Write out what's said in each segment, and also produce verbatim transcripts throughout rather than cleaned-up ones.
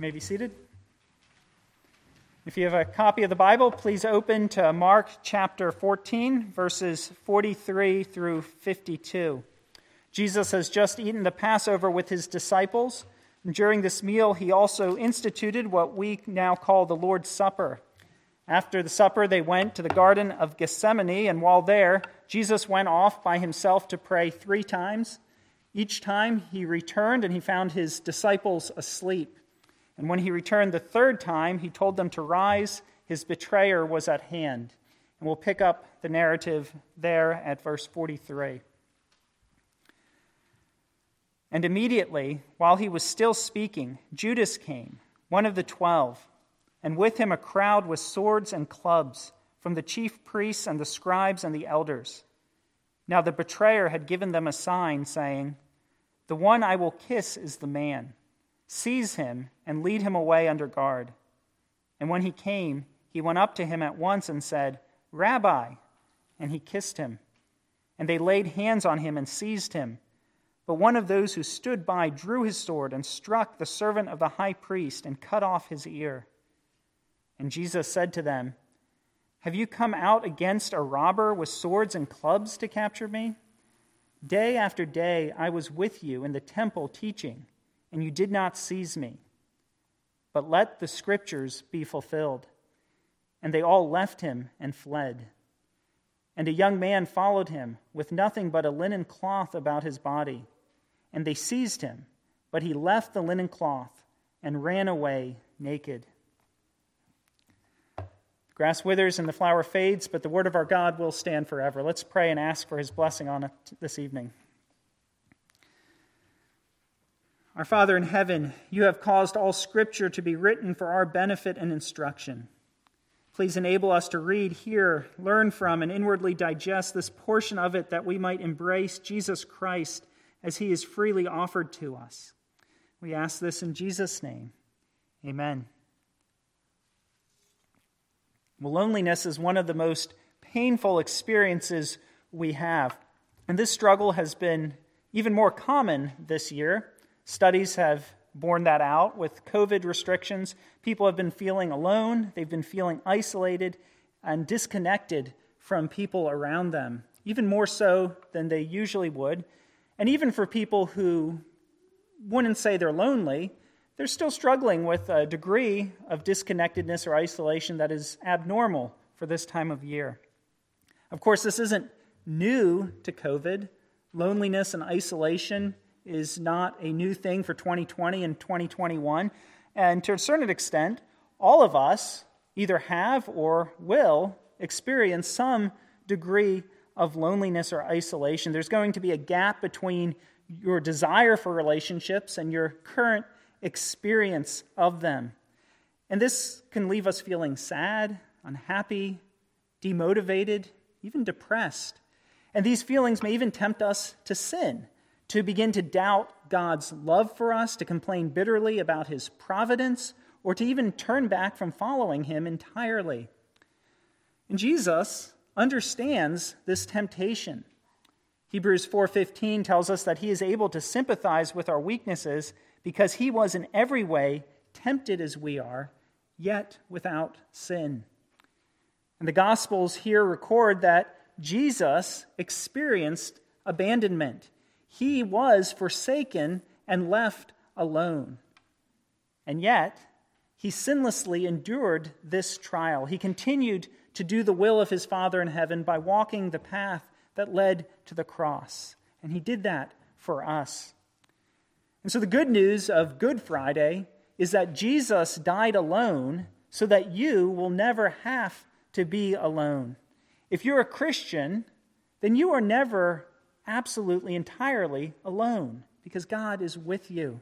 may be seated. If you have a copy of the Bible, please open to Mark chapter fourteen, verses forty-three through fifty-two. Jesus has just eaten the Passover with his disciples. And during this meal, he also instituted what we now call the Lord's Supper. After the supper, they went to the Garden of Gethsemane, and while there, Jesus went off by himself to pray three times. Each time he returned and he found his disciples asleep. And when he returned the third time, he told them to rise. His betrayer was at hand. And we'll pick up the narrative there at verse forty-three. And immediately, while he was still speaking, Judas came, one of the twelve, and with him a crowd with swords and clubs from the chief priests and the scribes and the elders. Now the betrayer had given them a sign, saying, "The one I will kiss is the man. Seize him and lead him away under guard." And when he came, he went up to him at once and said, "Rabbi," and he kissed him. And they laid hands on him and seized him. But one of those who stood by drew his sword and struck the servant of the high priest and cut off his ear. And Jesus said to them, "Have you come out against a robber with swords and clubs to capture me? Day after day I was with you in the temple teaching, and you did not seize me. But let the scriptures be fulfilled." And they all left him and fled. And a young man followed him with nothing but a linen cloth about his body. And they seized him, but he left the linen cloth and ran away naked. The grass withers and the flower fades, but the word of our God will stand forever. Let's pray and ask for his blessing on it this evening. Our Father in heaven, you have caused all Scripture to be written for our benefit and instruction. Please enable us to read, hear, learn from, and inwardly digest this portion of it that we might embrace Jesus Christ as he is freely offered to us. We ask this in Jesus' name. Amen. Well, loneliness is one of the most painful experiences we have. And this struggle has been even more common this year. Studies have borne that out. With COVID restrictions, people have been feeling alone, they've been feeling isolated and disconnected from people around them, even more so than they usually would. And even for people who wouldn't say they're lonely, they're still struggling with a degree of disconnectedness or isolation that is abnormal for this time of year. Of course, this isn't new to COVID. Loneliness and isolation is not a new thing for twenty twenty and twenty twenty-one. And to a certain extent, all of us either have or will experience some degree of loneliness or isolation. There's going to be a gap between your desire for relationships and your current experience of them. And this can leave us feeling sad, unhappy, demotivated, even depressed. And these feelings may even tempt us to sin, to begin to doubt God's love for us, to complain bitterly about his providence, or to even turn back from following him entirely. And Jesus understands this temptation. Hebrews four fifteen tells us that he is able to sympathize with our weaknesses because he was in every way tempted as we are, yet without sin. And the Gospels here record that Jesus experienced abandonment. He was forsaken and left alone. And yet, he sinlessly endured this trial. He continued to do the will of his Father in heaven by walking the path that led to the cross. And he did that for us. And so the good news of Good Friday is that Jesus died alone so that you will never have to be alone. If you're a Christian, then you are never absolutely, entirely alone because God is with you.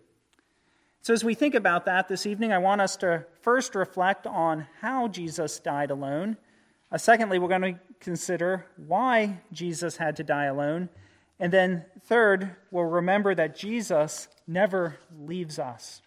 So as we think about that this evening, I want us to first reflect on how Jesus died alone. Uh, secondly, we're going to consider why Jesus had to die alone. And then third, we'll remember that Jesus never leaves us.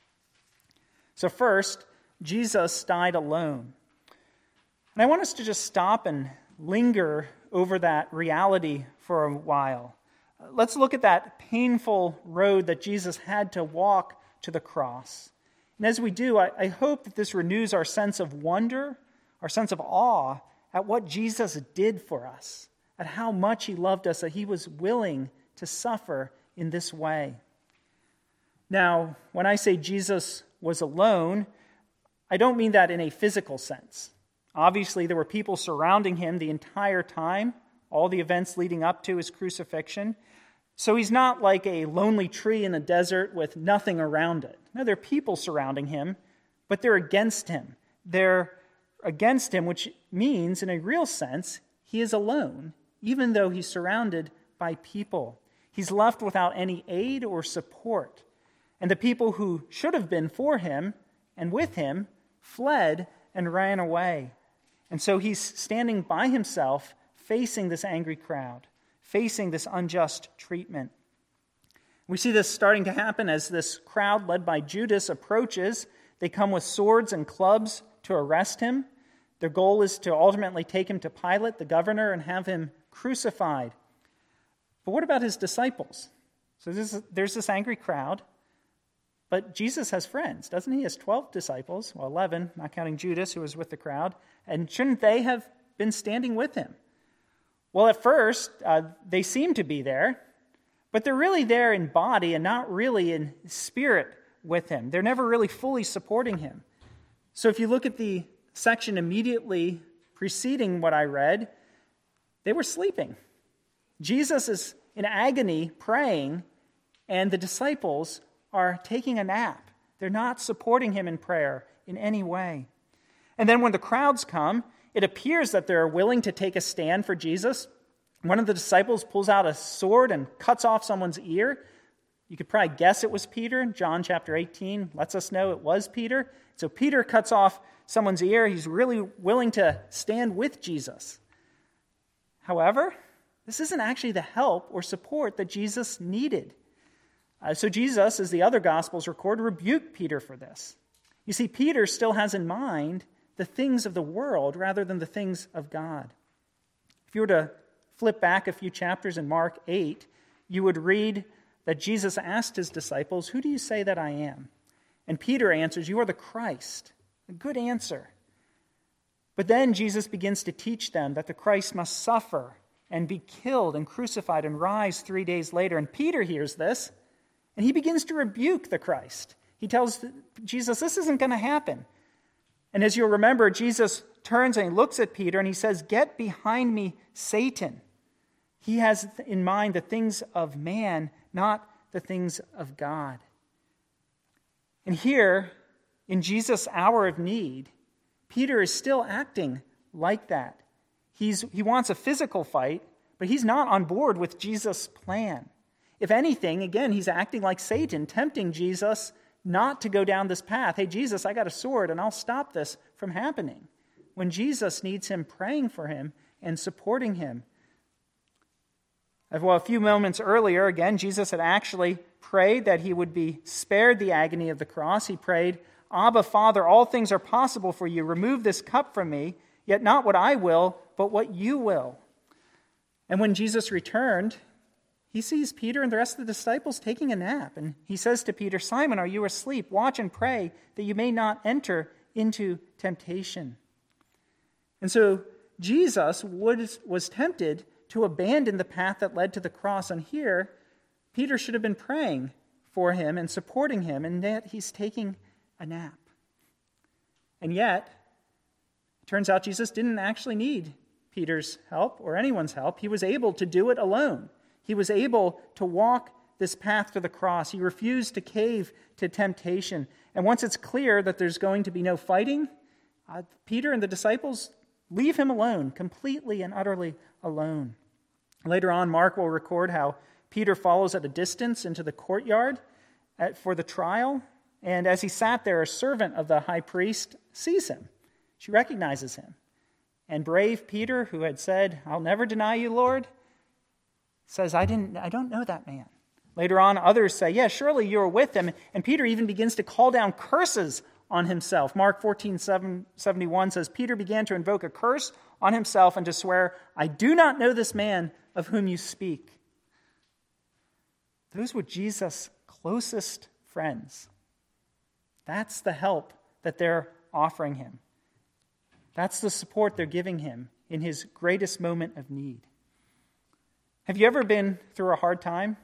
So first, Jesus died alone. And I want us to just stop and linger over that reality for a while. Let's look at that painful road that Jesus had to walk to the cross. And as we do, I, I hope that this renews our sense of wonder, our sense of awe at what Jesus did for us, at how much he loved us, that he was willing to suffer in this way. Now, when I say Jesus was alone, I don't mean that in a physical sense. Obviously, there were people surrounding him the entire time, all the events leading up to his crucifixion. So he's not like a lonely tree in the desert with nothing around it. No, there are people surrounding him, but they're against him. They're against him, which means, in a real sense, he is alone, even though he's surrounded by people. He's left without any aid or support. And the people who should have been for him and with him fled and ran away. And so he's standing by himself, facing this angry crowd, facing this unjust treatment. We see this starting to happen as this crowd led by Judas approaches. They come with swords and clubs to arrest him. Their goal is to ultimately take him to Pilate, the governor, and have him crucified. But what about his disciples? So this, there's this angry crowd, but Jesus has friends, doesn't he? He has twelve disciples, well, eleven, not counting Judas, who was with the crowd. And shouldn't they have been standing with him? Well, at first, uh, they seem to be there, but they're really there in body and not really in spirit with him. They're never really fully supporting him. So if you look at the section immediately preceding what I read, they were sleeping. Jesus is in agony praying, and the disciples are taking a nap. They're not supporting him in prayer in any way. And then when the crowds come, it appears that they're willing to take a stand for Jesus. One of the disciples pulls out a sword and cuts off someone's ear. You could probably guess it was Peter. John chapter eighteen lets us know it was Peter. So Peter cuts off someone's ear. He's really willing to stand with Jesus. However, this isn't actually the help or support that Jesus needed. Uh, so Jesus, as the other Gospels record, rebuked Peter for this. You see, Peter still has in mind the things of the world rather than the things of God. If you were to flip back a few chapters in Mark eight, you would read that Jesus asked his disciples, "Who do you say that I am?" And Peter answers, "You are the Christ." A good answer. But then Jesus begins to teach them that the Christ must suffer and be killed and crucified and rise three days later. And Peter hears this, and he begins to rebuke the Christ. He tells Jesus, this isn't going to happen. And as you'll remember, Jesus turns and he looks at Peter and he says, "Get behind me, Satan." He has in mind the things of man, not the things of God. And here, in Jesus' hour of need, Peter is still acting like that. He's, he wants a physical fight, but he's not on board with Jesus' plan. If anything, again, he's acting like Satan, tempting Jesus not to go down this path. Hey, Jesus, I got a sword and I'll stop this from happening. When Jesus needs him praying for him and supporting him. Well, a few moments earlier, again, Jesus had actually prayed that he would be spared the agony of the cross. He prayed, "Abba, Father, all things are possible for you. Remove this cup from me, yet not what I will, but what you will." And when Jesus returned, he sees Peter and the rest of the disciples taking a nap. And he says to Peter, "Simon, are you asleep? Watch and pray that you may not enter into temptation." And so Jesus was, was tempted to abandon the path that led to the cross. And here, Peter should have been praying for him and supporting him, and yet he's taking a nap. And yet, it turns out Jesus didn't actually need Peter's help or anyone's help. He was able to do it alone. He was able to walk this path to the cross. He refused to cave to temptation. And once it's clear that there's going to be no fighting, uh, Peter and the disciples leave him alone, completely and utterly alone. Later on, Mark will record how Peter follows at a distance into the courtyard at, for the trial. And as he sat there, a servant of the high priest sees him. She recognizes him. And brave Peter, who had said, "I'll never deny you, Lord," says, I didn't, I don't know that man. Later on, others say, "Yeah, surely you were with him." And Peter even begins to call down curses on himself. Mark fourteen seventy-one says, Peter began to invoke a curse on himself and to swear, "I do not know this man of whom you speak." Those were Jesus' closest friends. That's the help that they're offering him. That's the support they're giving him in his greatest moment of need. Have you ever been through a hard time?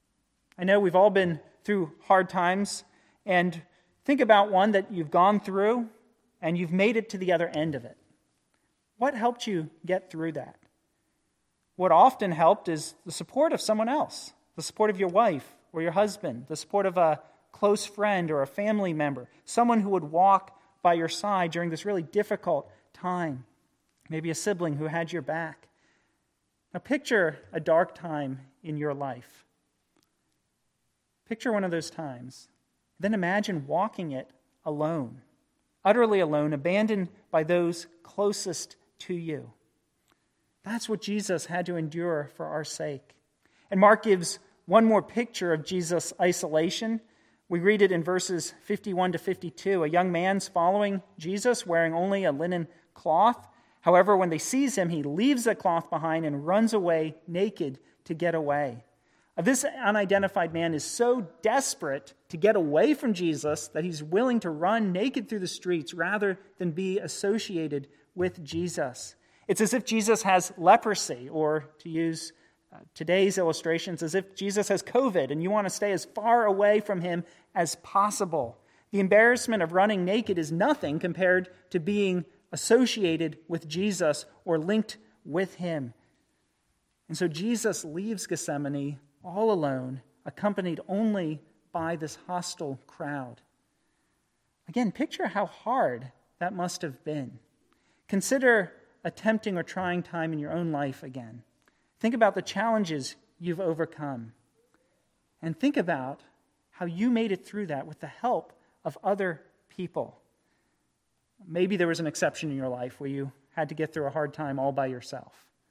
I know we've all been through hard times, and think about one that you've gone through and you've made it to the other end of it. What helped you get through that? What often helped is the support of someone else, the support of your wife or your husband, the support of a close friend or a family member, someone who would walk by your side during this really difficult time, maybe a sibling who had your back. Now picture a dark time in your life. Picture one of those times. Then imagine walking it alone, utterly alone, abandoned by those closest to you. That's what Jesus had to endure for our sake. And Mark gives one more picture of Jesus' isolation. We read it in verses fifty-one to fifty-two. A young man's following Jesus, wearing only a linen cloth. However, when they seize him, he leaves the cloth behind and runs away naked to get away. This unidentified man is so desperate to get away from Jesus that he's willing to run naked through the streets rather than be associated with Jesus. It's as if Jesus has leprosy, or to use uh, today's illustrations, as if Jesus has COVID and you want to stay as far away from him as possible. The embarrassment of running naked is nothing compared to being associated with Jesus or linked with him. And so Jesus leaves Gethsemane all alone, accompanied only by this hostile crowd. Again, picture how hard that must have been. Consider a tempting or trying time in your own life again. Think about the challenges you've overcome. And think about how you made it through that with the help of other people. Maybe there was an exception in your life where you had to get through a hard time all by yourself.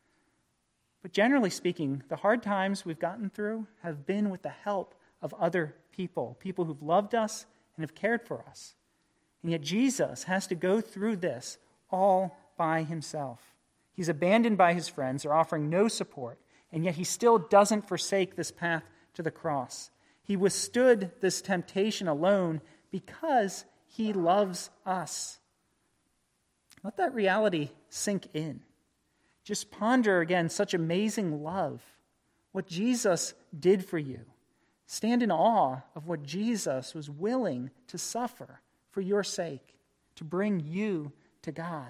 But generally speaking, the hard times we've gotten through have been with the help of other people, people who've loved us and have cared for us. And yet Jesus has to go through this all by himself. He's abandoned by his friends. They're offering no support, and yet he still doesn't forsake this path to the cross. He withstood this temptation alone because he loves us. Let that reality sink in. Just ponder again such amazing love, what Jesus did for you. Stand in awe of what Jesus was willing to suffer for your sake, to bring you to God.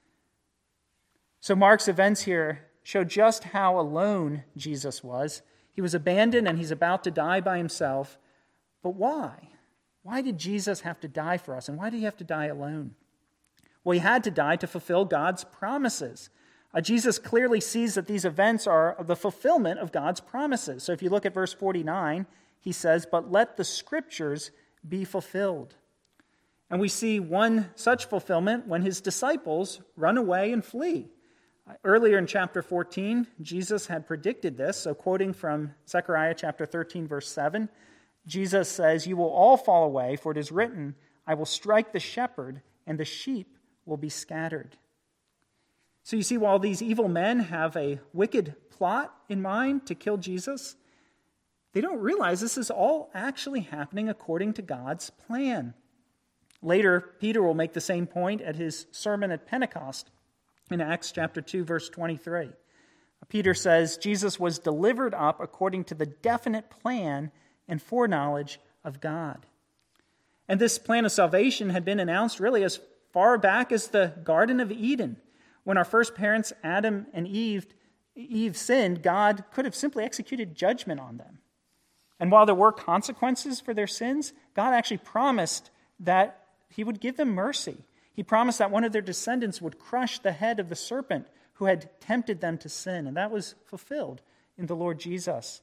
So Mark's events here show just how alone Jesus was. He was abandoned and he's about to die by himself. But why? Why did Jesus have to die for us? And why did he have to die alone? Well, he had to die to fulfill God's promises. Uh, Jesus clearly sees that these events are the fulfillment of God's promises. So if you look at verse forty-nine, he says, "But let the scriptures be fulfilled." And we see one such fulfillment when his disciples run away and flee. Earlier in chapter fourteen, Jesus had predicted this. So quoting from Zechariah chapter thirteen, verse seven, Jesus says, "You will all fall away, for it is written, I will strike the shepherd, and the sheep will be scattered." So you see, while these evil men have a wicked plot in mind to kill Jesus, they don't realize this is all actually happening according to God's plan. Later, Peter will make the same point at his sermon at Pentecost in Acts chapter two, verse twenty-three. Peter says, Jesus was delivered up according to the definite plan and foreknowledge of God. And this plan of salvation had been announced really as far back as the Garden of Eden. When our first parents, Adam and Eve, Eve sinned, God could have simply executed judgment on them. And while there were consequences for their sins, God actually promised that he would give them mercy. He promised that one of their descendants would crush the head of the serpent who had tempted them to sin. And that was fulfilled in the Lord Jesus.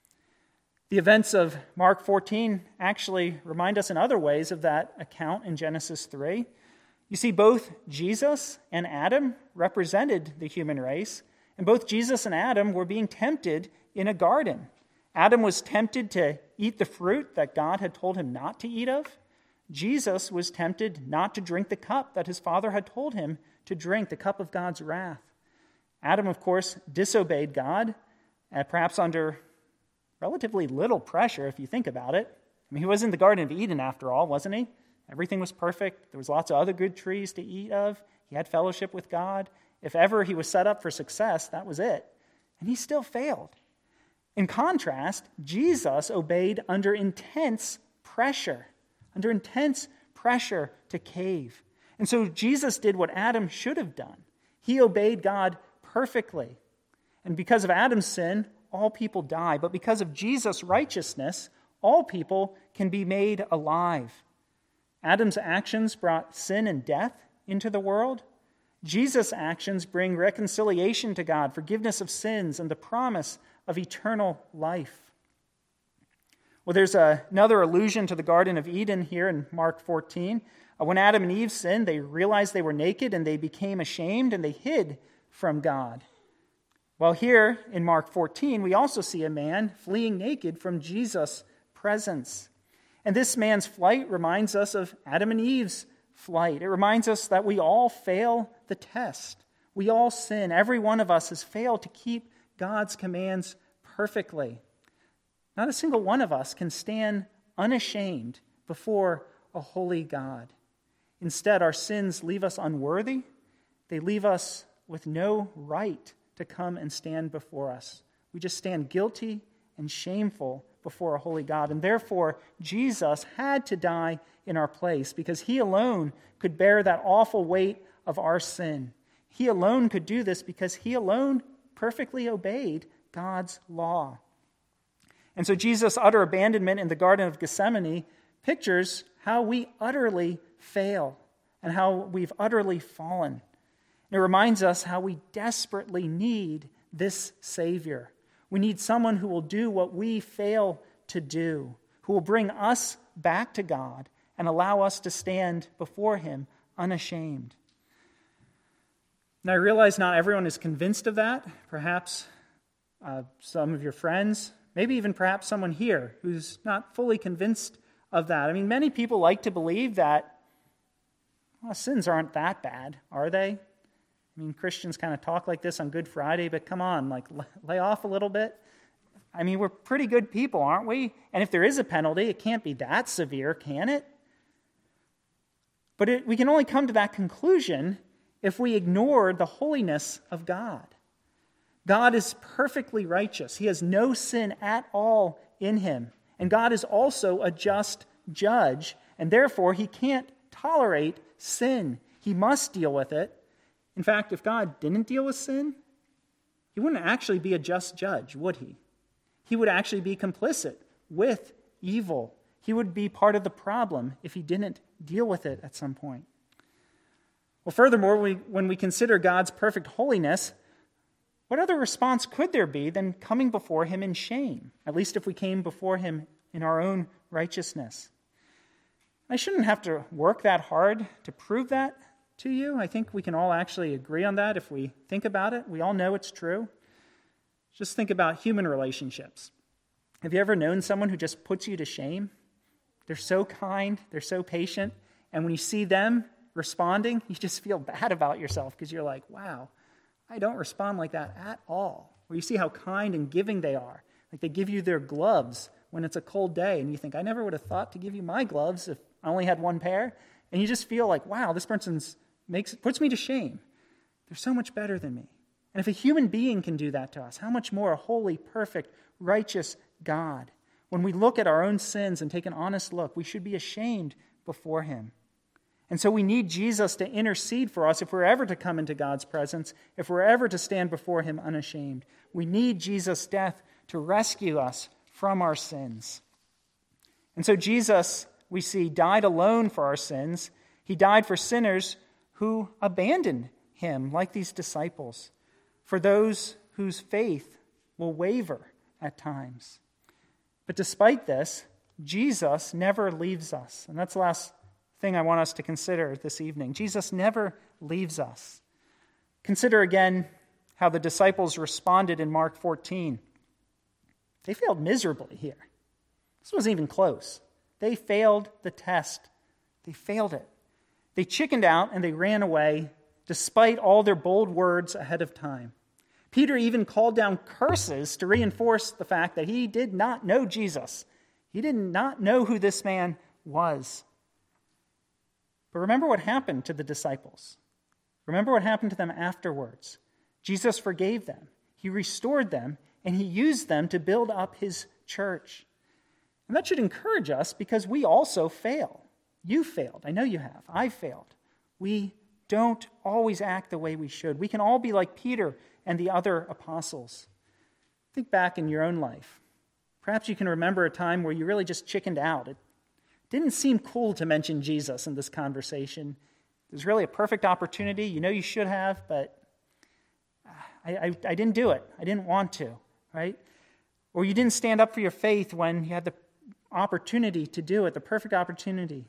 The events of Mark fourteen actually remind us in other ways of that account in Genesis three. You see, both Jesus and Adam represented the human race, and both Jesus and Adam were being tempted in a garden. Adam was tempted to eat the fruit that God had told him not to eat of. Jesus was tempted not to drink the cup that his father had told him to drink, the cup of God's wrath. Adam, of course, disobeyed God, uh, perhaps under relatively little pressure, if you think about it. I mean, he was in the Garden of Eden, after all, wasn't he? Everything was perfect. There was lots of other good trees to eat of. He had fellowship with God. If ever he was set up for success, that was it. And he still failed. In contrast, Jesus obeyed under intense pressure, under intense pressure to cave. And so Jesus did what Adam should have done. He obeyed God perfectly. And because of Adam's sin, all people die. But because of Jesus' righteousness, all people can be made alive. Adam's actions brought sin and death into the world. Jesus' actions bring reconciliation to God, forgiveness of sins, and the promise of eternal life. Well, there's a, another allusion to the Garden of Eden here in Mark fourteen. Uh, when Adam and Eve sinned, they realized they were naked and they became ashamed and they hid from God. Well, here in Mark fourteen, we also see a man fleeing naked from Jesus' presence. And this man's flight reminds us of Adam and Eve's flight. It reminds us that we all fail the test. We all sin. Every one of us has failed to keep God's commands perfectly. Not a single one of us can stand unashamed before a holy God. Instead, our sins leave us unworthy. They leave us with no right to come and stand before us. We just stand guilty and shameful before a holy God. And therefore, Jesus had to die in our place because he alone could bear that awful weight of our sin. He alone could do this because he alone perfectly obeyed God's law. And so Jesus' utter abandonment in the Garden of Gethsemane pictures how we utterly fail and how we've utterly fallen. It reminds us how we desperately need this Savior. We need someone who will do what we fail to do, who will bring us back to God and allow us to stand before him unashamed. Now, I realize not everyone is convinced of that. Perhaps uh, some of your friends, maybe even perhaps someone here who's not fully convinced of that. I mean, many people like to believe that well, sins aren't that bad, are they? I mean, Christians kind of talk like this on Good Friday, but come on, like, lay off a little bit. I mean, we're pretty good people, aren't we? And if there is a penalty, it can't be that severe, can it? But it, we can only come to that conclusion if we ignore the holiness of God. God is perfectly righteous. He has no sin at all in him. And God is also a just judge, and therefore he can't tolerate sin. He must deal with it. In fact, if God didn't deal with sin, he wouldn't actually be a just judge, would he? He would actually be complicit with evil. He would be part of the problem if he didn't deal with it at some point. Well, furthermore, we, when we consider God's perfect holiness, what other response could there be than coming before him in shame, at least if we came before him in our own righteousness? I shouldn't have to work that hard to prove that to you. I think we can all actually agree on that if we think about it. We all know it's true. Just think about human relationships. Have you ever known someone who just puts you to shame? They're so kind, they're so patient, and when you see them responding, you just feel bad about yourself because you're like, wow, I don't respond like that at all. Or you see how kind and giving they are. Like they give you their gloves when it's a cold day, and you think, I never would have thought to give you my gloves if I only had one pair. And you just feel like, wow, this person's makes puts me to shame. They're so much better than me. And if a human being can do that to us, how much more a holy, perfect, righteous God? When we look at our own sins and take an honest look, we should be ashamed before him. And so we need Jesus to intercede for us if we're ever to come into God's presence, if we're ever to stand before him unashamed. We need Jesus' death to rescue us from our sins. And so Jesus, we see, died alone for our sins. He died for sinners who abandoned him, like these disciples, for those whose faith will waver at times. But despite this, Jesus never leaves us. And that's the last thing I want us to consider this evening. Jesus never leaves us. Consider again how the disciples responded in Mark fourteen. They failed miserably here. This wasn't even close. They failed the test. They failed it. They chickened out and they ran away despite all their bold words ahead of time. Peter even called down curses to reinforce the fact that he did not know Jesus. He did not know who this man was. But remember what happened to the disciples. Remember what happened to them afterwards. Jesus forgave them. He restored them, and he used them to build up his church. And that should encourage us because we also fail. You failed. I know you have. I failed. We don't always act the way we should. We can all be like Peter and the other apostles. Think back in your own life. Perhaps you can remember a time where you really just chickened out. It didn't seem cool to mention Jesus in this conversation. It was really a perfect opportunity. You know you should have, but I, I, I didn't do it. I didn't want to, right? Or you didn't stand up for your faith when you had the opportunity to do it, the perfect opportunity.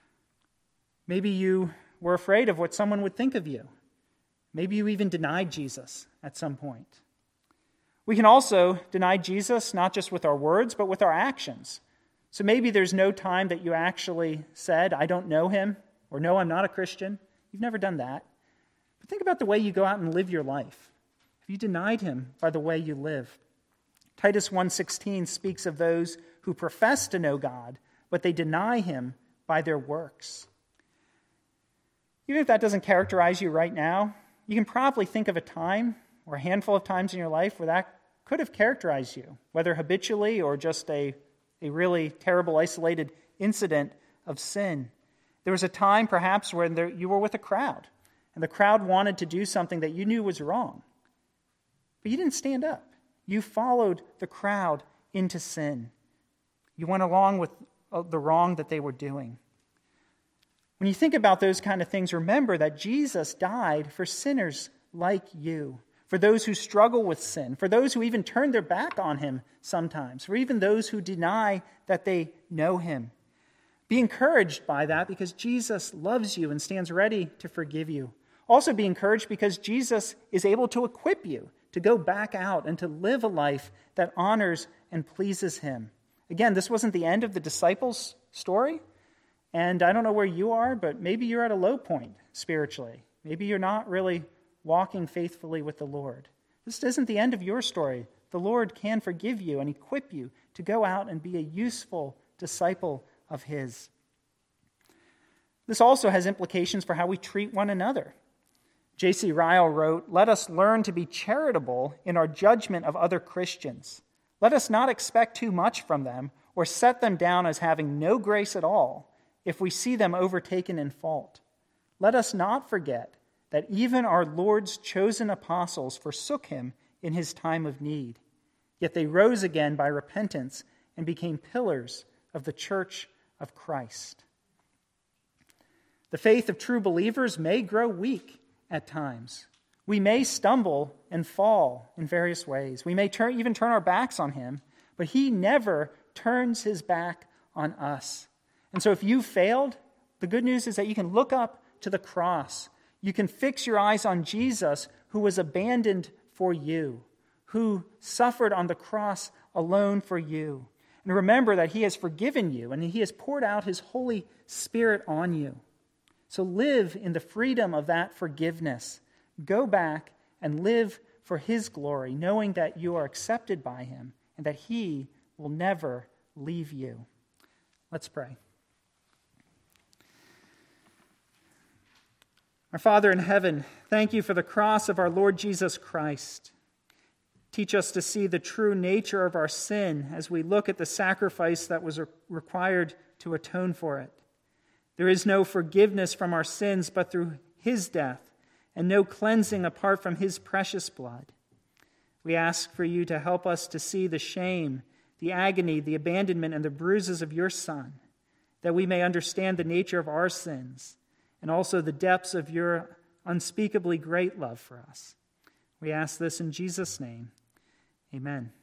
Maybe you were afraid of what someone would think of you. Maybe you even denied Jesus at some point. We can also deny Jesus not just with our words, but with our actions. So maybe there's no time that you actually said, I don't know him, or no, I'm not a Christian. You've never done that. But think about the way you go out and live your life. Have you denied him by the way you live? Titus one sixteen speaks of those who profess to know God, but they deny him by their works. Even if that doesn't characterize you right now, you can probably think of a time or a handful of times in your life where that could have characterized you, whether habitually or just a, a really terrible, isolated incident of sin. There was a time, perhaps, when there, you were with a crowd, and the crowd wanted to do something that you knew was wrong. But you didn't stand up. You followed the crowd into sin. You went along with the wrong that they were doing. When you think about those kind of things, remember that Jesus died for sinners like you, for those who struggle with sin, for those who even turn their back on him sometimes, for even those who deny that they know him. Be encouraged by that because Jesus loves you and stands ready to forgive you. Also be encouraged because Jesus is able to equip you to go back out and to live a life that honors and pleases him. Again, this wasn't the end of the disciples' story. And I don't know where you are, but maybe you're at a low point spiritually. Maybe you're not really walking faithfully with the Lord. This isn't the end of your story. The Lord can forgive you and equip you to go out and be a useful disciple of his. This also has implications for how we treat one another. J C Ryle wrote, "Let us learn to be charitable in our judgment of other Christians. Let us not expect too much from them or set them down as having no grace at all if we see them overtaken in fault. Let us not forget that even our Lord's chosen apostles forsook him in his time of need. Yet they rose again by repentance and became pillars of the church of Christ." The faith of true believers may grow weak at times. We may stumble and fall in various ways. We may turn, even turn our backs on him, but he never turns his back on us. And so if you failed, the good news is that you can look up to the cross. You can fix your eyes on Jesus, who was abandoned for you, who suffered on the cross alone for you. And remember that he has forgiven you and he has poured out his Holy Spirit on you. So live in the freedom of that forgiveness. Go back and live for his glory, knowing that you are accepted by him and that he will never leave you. Let's pray. Our Father in heaven, thank you for the cross of our Lord Jesus Christ. Teach us to see the true nature of our sin as we look at the sacrifice that was required to atone for it. There is no forgiveness from our sins but through his death, and no cleansing apart from his precious blood. We ask for you to help us to see the shame, the agony, the abandonment, and the bruises of your Son, that we may understand the nature of our sins, and also the depths of your unspeakably great love for us. We ask this in Jesus' name. Amen.